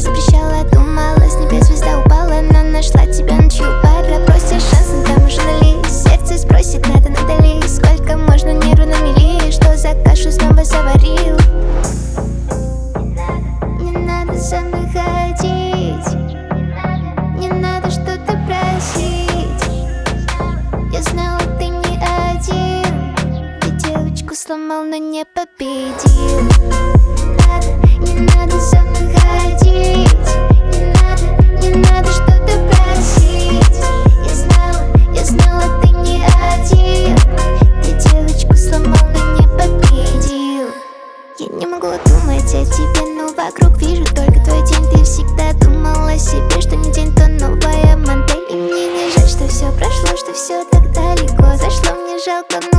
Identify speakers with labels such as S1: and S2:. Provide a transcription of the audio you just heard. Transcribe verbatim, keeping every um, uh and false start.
S1: запрещала, думала, с небес звезда упала, но нашла тебя ночью у бара. Просишь шанс, но там уже нализ. Сердце спросит, надо, надо ли. Сколько можно, нервы на мели. Что за кашу снова заварил? Не надо за мной ходить, не надо что-то просить. Я знала, ты не один. Ты девочку сломал, но не победил. Не надо, не надо за мной ходить, не надо, не надо что-то просить. Я знала, я знала, ты не один. Ты девочку сломал, но не победил. Я не могу думать о тебе, но вокруг вижу только твой день. Ты всегда думал о себе, что не день, то новая модель. И мне не жаль, что все прошло, что все так далеко зашло. Мне жалко,